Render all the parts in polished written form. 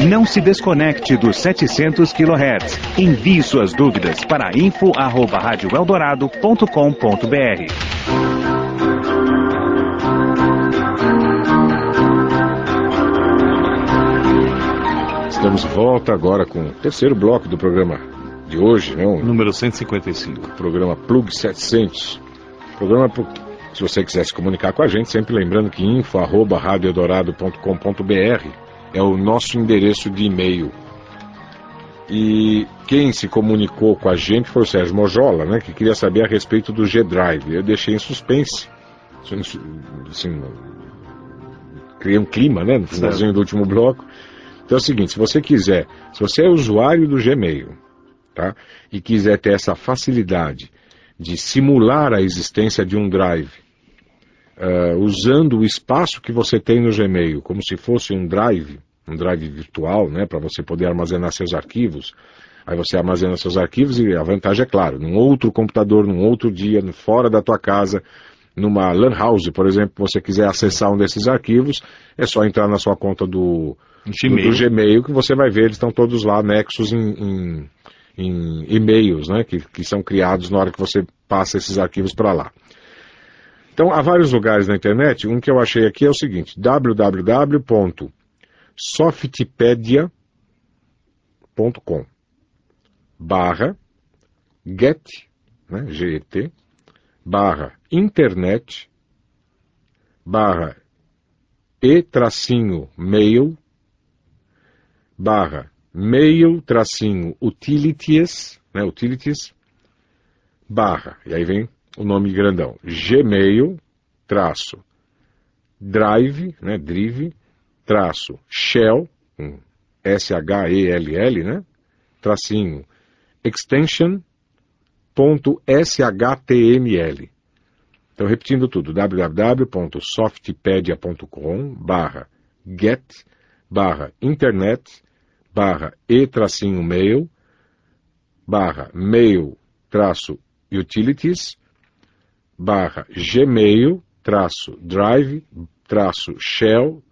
Não se desconecte dos 700 kHz. Envie suas dúvidas para info@radioeldorado.com.br. Estamos de volta agora com o terceiro bloco do programa de hoje, né? Número 155. Programa Plug 700. Programa, se você quiser se comunicar com a gente, sempre lembrando que info@radioeldorado.com.br é o nosso endereço de e-mail. E quem se comunicou com a gente foi o Sérgio Mojola, né? Que queria saber a respeito do G-Drive. Eu deixei em suspense. Assim, criei um clima, né? No finalzinho do último bloco. Então é o seguinte, se você é usuário do Gmail, tá? E quiser ter essa facilidade de simular a existência de um drive, usando o espaço que você tem no Gmail, como se fosse um drive virtual, né? Para você poder armazenar seus arquivos. Aí você armazena seus arquivos e a vantagem é claro, num outro computador, num outro dia, fora da tua casa, numa LAN house, por exemplo, você quiser acessar um desses arquivos, é só entrar na sua conta do Gmail, que você vai ver, eles estão todos lá anexos em e-mails, né, que são criados na hora que você passa esses arquivos para lá. Então, há vários lugares na internet. Um que eu achei aqui é o seguinte: www.softpedia.com/get, né, GET, /internet, /e-mail, /mail-utilities, né, utilities, e aí vem o nome grandão, gmail, drive, né, shell, S-H-E-L-L, né, extension.html. Então, repetindo tudo, www.softpedia.com/get, /internet, /e-mail, mail-utilities, gmail, drive, shell,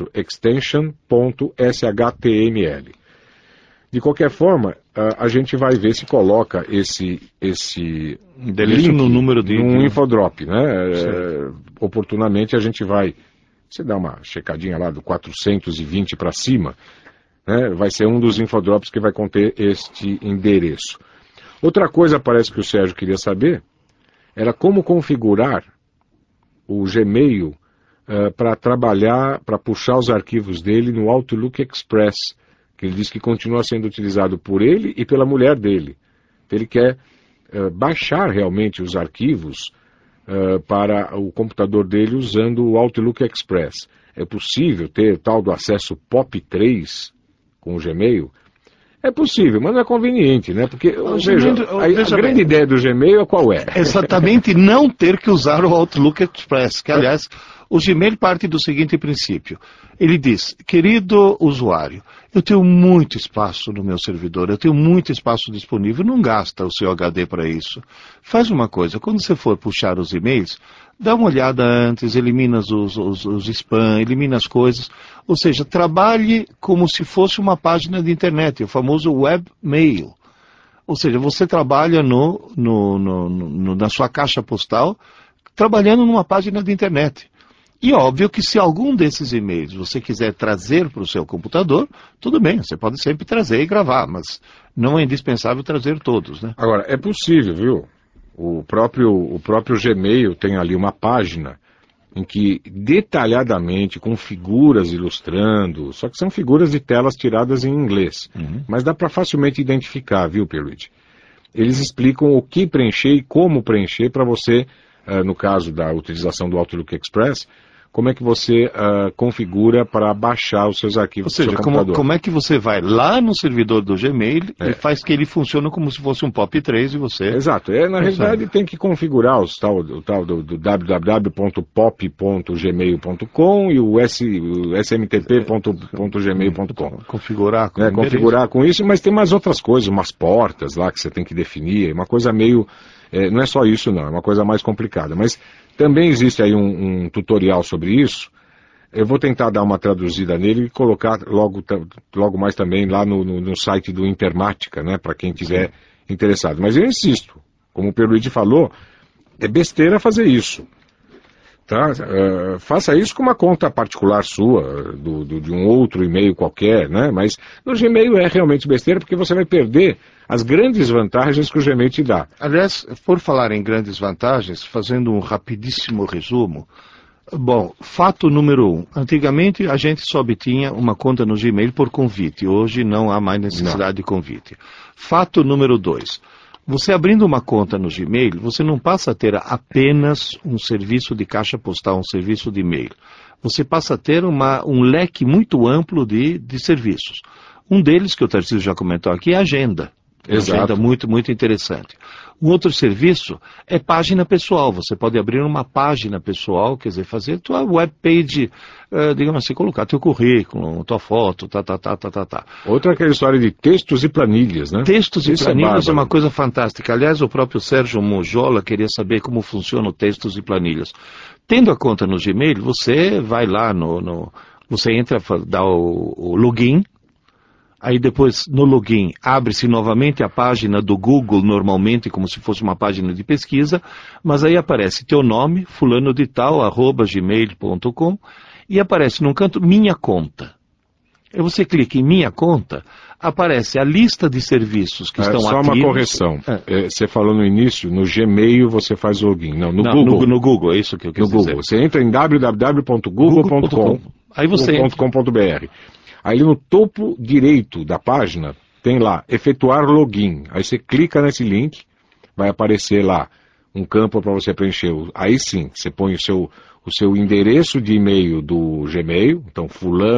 extension.html. De qualquer forma, a gente vai ver se coloca esse endereço link no número de num infodrop, né? Oportunamente a gente vai, você dá uma checadinha lá do 420 para cima, né? Vai ser um dos infodrops que vai conter este endereço. Outra coisa parece que o Sérgio queria saber era como configurar o Gmail para trabalhar, para puxar os arquivos dele no Outlook Express, que ele diz que continua sendo utilizado por ele e pela mulher dele. Então, ele quer baixar realmente os arquivos para o computador dele usando o Outlook Express. É possível ter tal do acesso POP3 com o Gmail? É possível, mas não é conveniente, né? Porque, a grande ideia do Gmail qual é? Exatamente, não ter que usar o Outlook Express, que, aliás, o Gmail parte do seguinte princípio. Ele diz: querido usuário, eu tenho muito espaço no meu servidor, eu tenho muito espaço disponível, não gasta o seu HD para isso. Faz uma coisa, quando você for puxar os e-mails, dá uma olhada antes, elimina os spam, elimina as coisas. Ou seja, trabalhe como se fosse uma página de internet, o famoso webmail. Ou seja, você trabalha na sua caixa postal, trabalhando numa página de internet. E óbvio que se algum desses e-mails você quiser trazer para o seu computador, tudo bem, você pode sempre trazer e gravar, mas não é indispensável trazer todos, né? Agora, é possível, viu? O próprio Gmail tem ali uma página em que detalhadamente, com figuras ilustrando, só que são figuras de telas tiradas em inglês, mas dá para facilmente identificar, viu, Pierluigi? Eles explicam o que preencher e como preencher para você, no caso da utilização do Outlook Express, como é que você configura para baixar os seus arquivos do seu computador. Como é que você vai lá no servidor do Gmail e faz que ele funcione como se fosse um POP3 e você... Exato. Na realidade tem que configurar o tal do www.pop.gmail.com e o smtp.gmail.com. Configurar com isso, mas tem mais outras coisas, umas portas lá que você tem que definir, uma coisa meio... não é só isso não, é uma coisa mais complicada, mas também existe aí um tutorial sobre isso, Eu vou tentar dar uma traduzida nele e colocar logo mais também lá no site do Intermática, né, para quem tiver interessado. Mas eu insisto, como o Pierluigi falou, é besteira fazer isso. Tá? Faça isso com uma conta particular sua, de um outro e-mail qualquer, né? Mas no Gmail é realmente besteira porque você vai perder as grandes vantagens que o Gmail te dá. Aliás, por falar em grandes vantagens, fazendo um rapidíssimo resumo, bom, fato número 1. Antigamente a gente só obtinha uma conta no Gmail por convite. Hoje não há mais necessidade de convite. Fato número 2. Você abrindo uma conta no Gmail, você não passa a ter apenas um serviço de caixa postal, um serviço de e-mail. Você passa a ter um leque muito amplo de serviços. Um deles, que o Tarcísio já comentou aqui, é a agenda. Exato. Agenda muito, muito interessante. Um outro serviço é página pessoal. Você pode abrir uma página pessoal, quer dizer, fazer tua webpage, digamos assim, colocar teu currículo, tua foto, tá. Outra é aquela história de textos e planilhas, né? Textos Isso e planilhas é uma bárbaro. coisa fantástica. Aliás, o próprio Sérgio Mojola queria saber como funciona o textos e planilhas. Tendo a conta no Gmail, você vai lá você entra, dá o login. Aí depois, no login, abre-se novamente a página do Google, normalmente como se fosse uma página de pesquisa, mas aí aparece teu nome, fulano de tal, @gmail.com, e aparece num canto, minha conta. Aí você clica em minha conta, aparece a lista de serviços que estão só ativos. uma correção. Você falou no início, no Gmail você faz login. Não, no Não, Google. no Google, é isso que eu quis No dizer. Google. Você entra em www.google.com. Aí você entra. .com.br. Aí no topo direito da página tem lá, efetuar login. Aí você clica nesse link, vai aparecer lá um campo para você preencher. Aí sim, você põe o seu endereço de e-mail do Gmail, então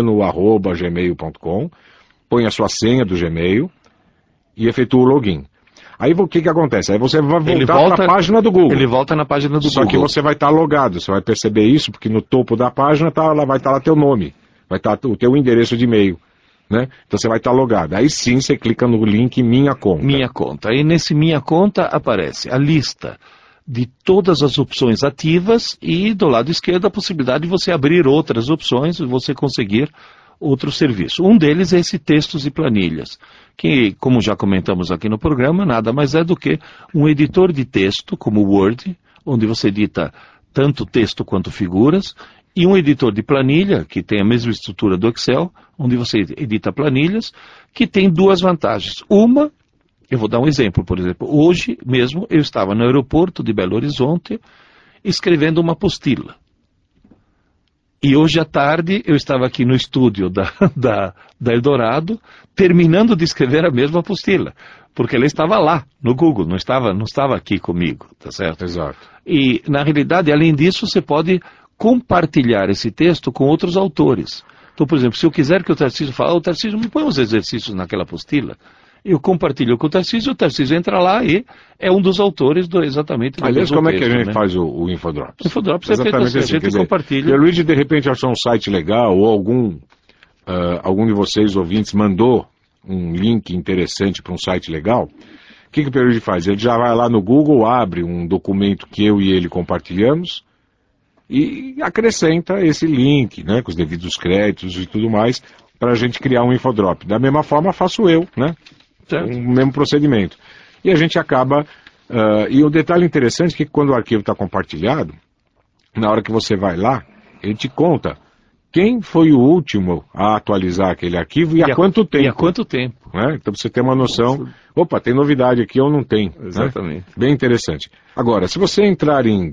fulano@gmail.com, põe a sua senha do Gmail e efetua o login. Aí o que acontece? Aí você vai voltar para a página do Google. Ele volta na página do Google. Só que você vai estar logado, você vai perceber isso, porque no topo da página vai estar lá teu nome, vai estar o teu endereço de e-mail, né? Então você vai estar logado. Aí sim você clica no link Minha Conta. Minha Conta. Aí nesse Minha Conta aparece a lista de todas as opções ativas e do lado esquerdo a possibilidade de você abrir outras opções e você conseguir outro serviço. Um deles é esse textos e planilhas, que, como já comentamos aqui no programa, nada mais é do que um editor de texto, como o Word, onde você edita tanto texto quanto figuras, e um editor de planilha, que tem a mesma estrutura do Excel, onde você edita planilhas, que tem duas vantagens. Uma, eu vou dar um exemplo, por exemplo, hoje mesmo eu estava no aeroporto de Belo Horizonte escrevendo uma apostila. E hoje à tarde eu estava aqui no estúdio da Eldorado, terminando de escrever a mesma apostila, porque ela estava lá, no Google, não estava aqui comigo, tá certo? Exato. E, na realidade, além disso, você pode compartilhar esse texto com outros autores. Então, por exemplo, se eu quiser que o Tarcísio fale, o Tarcísio me põe uns exercícios naquela apostila, eu compartilho com o Tarcísio entra lá e é um dos autores exatamente do Aliás, como texto, é que a gente né? faz o Infodrops? O Infodrops é feito assim, a gente compartilha. E o Luigi, de repente, achou um site legal, ou algum de vocês, ouvintes, mandou um link interessante para um site legal. O que o Pierluigi faz? Ele já vai lá no Google, abre um documento que eu e ele compartilhamos e acrescenta esse link, né, com os devidos créditos e tudo mais, para a gente criar um Infodrop. Da mesma forma faço eu, né? O mesmo procedimento. E a gente acaba... e o detalhe interessante é que quando o arquivo está compartilhado, na hora que você vai lá, ele te conta quem foi o último a atualizar aquele arquivo e há quanto tempo. E há quanto tempo. Né? Então você tem uma noção... Opa, tem novidade aqui ou não tem. Exatamente. Né? Bem interessante. Agora, se você entrar em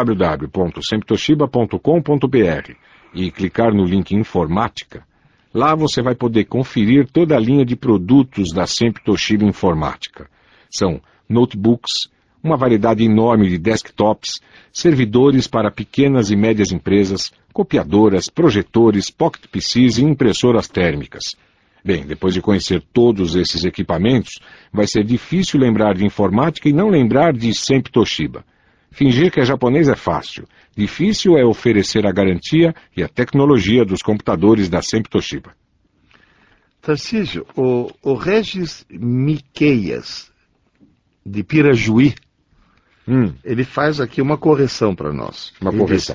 www.semptoshiba.com.br e clicar no link Informática, lá você vai poder conferir toda a linha de produtos da Sempre Toshiba Informática. São notebooks, uma variedade enorme de desktops, servidores para pequenas e médias empresas, copiadoras, projetores, pocket PCs e impressoras térmicas. Bem, depois de conhecer todos esses equipamentos, vai ser difícil lembrar de informática e não lembrar de Sempre Toshiba. Fingir que é japonês é fácil. Difícil é oferecer a garantia e a tecnologia dos computadores da Sempre Toshiba. Tarcísio, o Regis Miqueias, de Pirajuí, ele faz aqui uma correção para nós. Uma correção.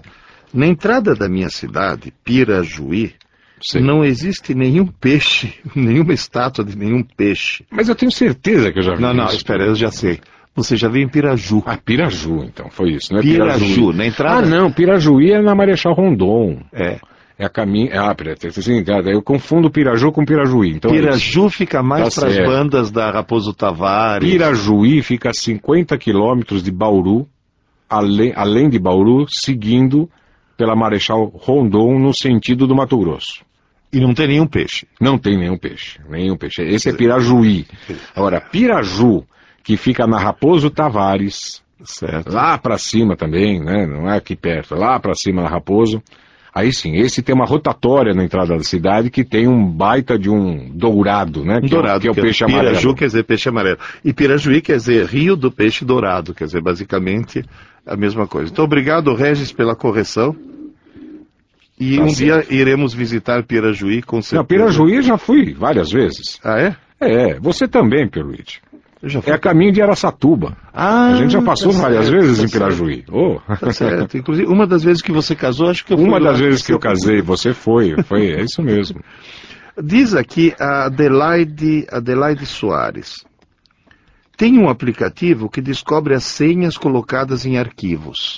Na entrada da minha cidade, Pirajuí, Sei. não existe nenhum peixe, nenhuma estátua de nenhum peixe. Mas eu tenho certeza que eu já vi Não, isso. espera, eu já sei. Você já veio em Piraju. Ah, Piraju, então, foi isso, não é Piraju, na entrada... Ah, não, Pirajuí é na Marechal Rondon. É. É a caminho... Ah, eu confundo Piraju com Pirajuí. Então Piraju fica mais Tá para as certo. bandas da Raposo Tavares. Pirajuí fica a 50 quilômetros de Bauru, além de Bauru, seguindo pela Marechal Rondon no sentido do Mato Grosso. E não tem nenhum peixe. Não tem nenhum peixe. Esse é Pirajuí. Agora, Piraju, que fica na Raposo Tavares, Certo. lá pra cima também, né? Não é aqui perto, lá pra cima na Raposo. Aí sim, esse tem uma rotatória na entrada da cidade que tem um baita de um dourado, né? Dourado, que é o peixe amarelo. Piraju quer dizer peixe amarelo. E Pirajuí quer dizer rio do peixe dourado, quer dizer, basicamente a mesma coisa. Então, obrigado, Regis, pela correção. E Tá um certo. dia iremos visitar Pirajuí, com certeza. Não, Pirajuí eu já fui várias vezes. Ah, é? É, você também, Pierluigi. Eu já fui. É a caminho de Araçatuba. Ah, A gente já passou tá várias certo, vezes tá em Pirajuí. Oh. Tá certo. Inclusive, uma das vezes que você casou, acho que eu fui Uma lá. das vezes que eu casei, você foi, é isso mesmo. Diz aqui a Adelaide Soares. Tem um aplicativo que descobre as senhas colocadas em arquivos.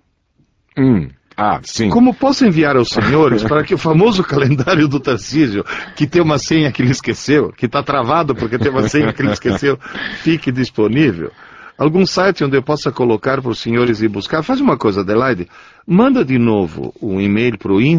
Ah, sim. Como posso enviar aos senhores para que o famoso calendário do Tarcísio, que tem uma senha que ele esqueceu, que está travado porque tem uma senha que ele esqueceu, fique disponível? Algum site onde eu possa colocar para os senhores ir buscar? Faz uma coisa, Adelaide, manda de novo um e-mail para o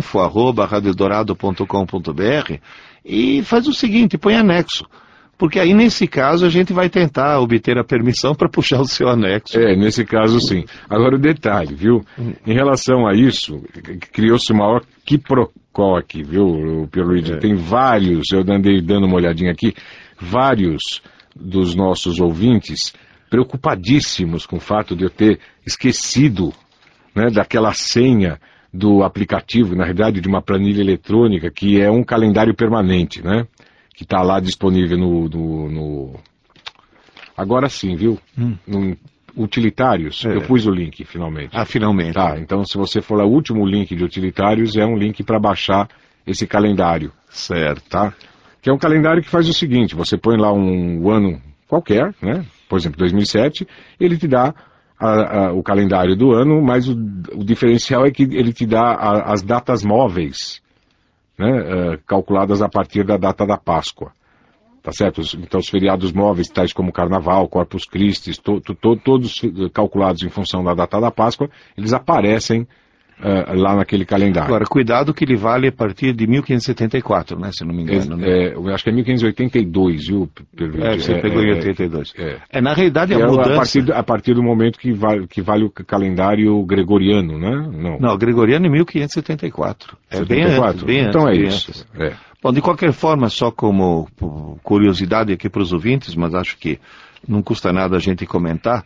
info@radiodorado.com.br e faz o seguinte, põe anexo. Porque aí, nesse caso, a gente vai tentar obter a permissão para puxar o seu anexo. É, nesse caso sim. Agora o detalhe, viu? Em relação a isso, criou-se o maior quiprocó aqui, viu, Pierluigi? Tem vários, eu andei dando uma olhadinha aqui, vários dos nossos ouvintes preocupadíssimos com o fato de eu ter esquecido, né, daquela senha do aplicativo, na realidade de uma planilha eletrônica, que é um calendário permanente, né? Que está lá disponível no... Agora sim, viu? No Utilitários, eu pus o link, finalmente. Ah, finalmente. Tá, então se você for lá, o último link de Utilitários é um link para baixar esse calendário. Certo. Tá? Que é um calendário que faz o seguinte, você põe lá um ano qualquer, né? Por exemplo, 2007, ele te dá o calendário do ano, mas o diferencial é que ele te dá as datas móveis, né, calculadas a partir da data da Páscoa, tá certo? Então os feriados móveis, tais como Carnaval, Corpus Christi, todos calculados em função da data da Páscoa, eles aparecem lá naquele calendário. Agora, cuidado que ele vale a partir de 1574, né, se não me engano. Né? Eu acho que é 1582, viu? Você pegou em 82. Na realidade, a mudança... A partir do momento que vale o calendário gregoriano, né? Não, gregoriano em 1574. É 74? Bem antes. Então é bem isso. Antes. Bom, de qualquer forma, só como curiosidade aqui para os ouvintes, mas acho que não custa nada a gente comentar,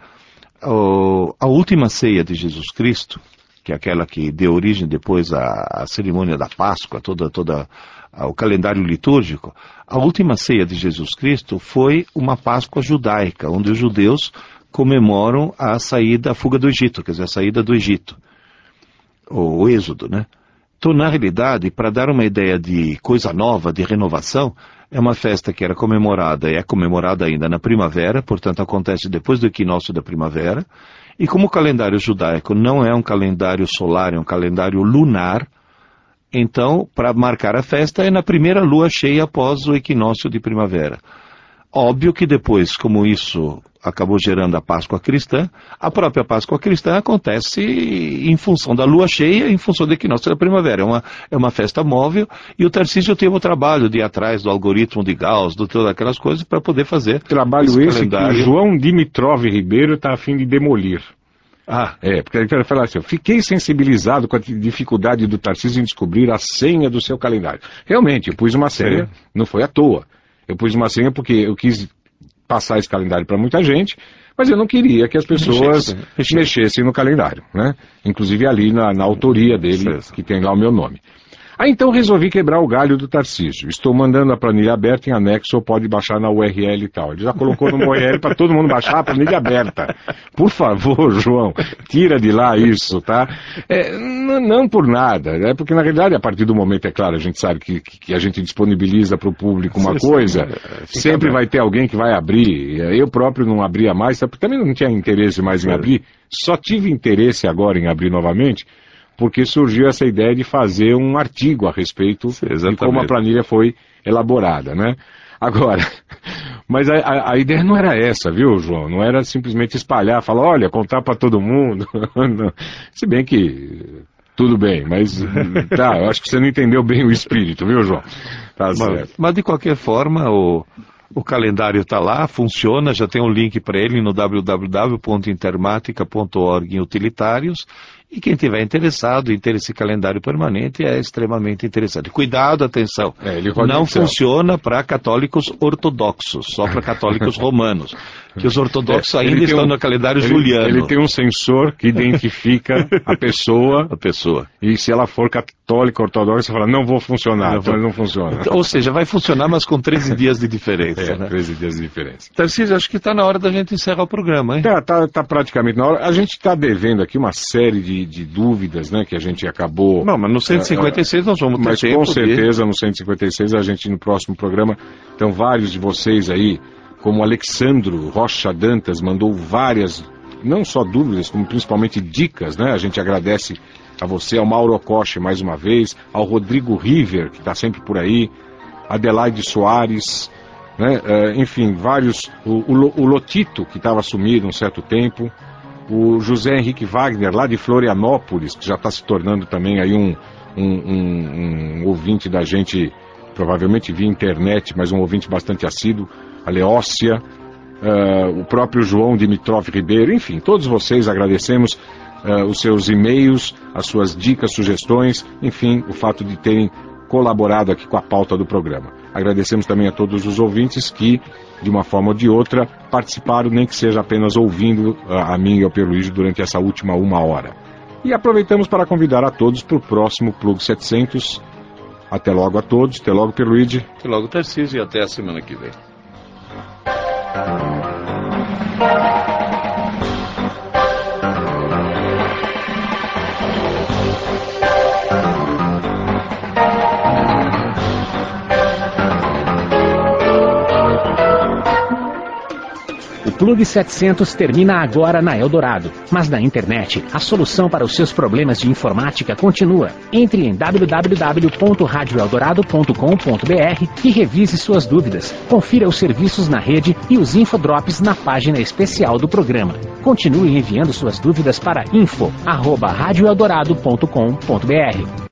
a última ceia de Jesus Cristo, que é aquela que deu origem depois à cerimônia da Páscoa, toda o calendário litúrgico, a última ceia de Jesus Cristo foi uma Páscoa judaica, onde os judeus comemoram a fuga do Egito, quer dizer, a saída do Egito, o êxodo, né? Então, na realidade, para dar uma ideia de coisa nova, de renovação, é uma festa que era comemorada e é comemorada ainda na primavera, portanto acontece depois do equinócio da primavera. E como o calendário judaico não é um calendário solar, é um calendário lunar, então, para marcar a festa, é na primeira lua cheia após o equinócio de primavera. Óbvio que depois, como isso acabou gerando a Páscoa cristã, a própria Páscoa cristã acontece em função da lua cheia, em função do equinócio da primavera. É uma festa móvel, e o Tarcísio teve o trabalho de ir atrás do algoritmo de Gauss, de todas aquelas coisas, para poder fazer trabalho esse calendário. Que o João Dimitrov Ribeiro está a fim de demolir. Porque ele vai falar assim, eu fiquei sensibilizado com a dificuldade do Tarcísio em descobrir a senha do seu calendário. Realmente, eu pus uma senha, não foi à toa. Eu pus uma senha porque eu quis passar esse calendário para muita gente, mas eu não queria que as pessoas mexessem no calendário, né? Inclusive ali na autoria dele, que tem lá o meu nome. Aí então resolvi quebrar o galho do Tarcísio. Estou mandando a planilha aberta em anexo, ou pode baixar na URL e tal. Ele já colocou no URL para todo mundo baixar a planilha aberta. Por favor, João, tira de lá isso, tá? Não por nada, né? Porque na realidade, a partir do momento, é claro, a gente sabe que a gente disponibiliza para o público uma coisa, sempre vai ter alguém que vai abrir. Eu próprio não abria mais, também não tinha interesse mais em abrir, só tive interesse agora em abrir novamente, porque surgiu essa ideia de fazer um artigo a respeito de como a planilha foi elaborada, né? Agora, mas a ideia não era essa, viu, João? Não era simplesmente espalhar, falar, olha, contar para todo mundo. Se bem que tudo bem, mas tá, eu acho que você não entendeu bem o espírito, viu, João? Tá certo. Mas de qualquer forma, o calendário está lá, funciona, já tem um link para ele no www.intermatica.org em utilitários, e quem tiver interessado em ter esse calendário permanente é extremamente interessante. Cuidado, atenção, não funciona para católicos ortodoxos, só para católicos romanos, que os ortodoxos ainda estão no calendário juliano. Ele tem um sensor que identifica a pessoa, e se ela for católica ortodoxa, você fala, não vou funcionar, então não funciona. Ou seja, vai funcionar, mas com 13 dias de diferença. Né? 13 dias de diferença. Tarcísio, acho que está na hora da gente encerrar o programa, hein? Tá praticamente na hora. A gente está devendo aqui uma série de dúvidas, né, que a gente acabou... Não, mas no 156 nós vamos ter mas tempo. Mas com certeza no 156 a gente, no próximo programa, então vários de vocês aí, como o Alexandro Rocha Dantas, mandou várias, não só dúvidas, como principalmente dicas, né? A gente agradece a você, ao Mauro Okoshi mais uma vez, ao Rodrigo River, que está sempre por aí, Adelaide Soares, né? Enfim, vários, o Lotito, que estava sumido um certo tempo, o José Henrique Wagner, lá de Florianópolis, que já está se tornando também aí um ouvinte da gente, provavelmente via internet, mas um ouvinte bastante assíduo, a Leócia, o próprio João Dimitrov Ribeiro, enfim, todos vocês agradecemos os seus e-mails, as suas dicas, sugestões, enfim, o fato de terem colaborado aqui com a pauta do programa. Agradecemos também a todos os ouvintes que, de uma forma ou de outra, participaram, nem que seja apenas ouvindo a mim e ao Pierluigi durante essa última 1 hora. E aproveitamos para convidar a todos para o próximo Plug 700. Até logo a todos, até logo Pierluigi. Até logo Tarcísio, e até a semana que vem. O Plug 700 termina agora na Eldorado, mas na internet a solução para os seus problemas de informática continua. Entre em www.radioeldorado.com.br e revise suas dúvidas. Confira os serviços na rede e os infodrops na página especial do programa. Continue enviando suas dúvidas para info@radioeldorado.com.br.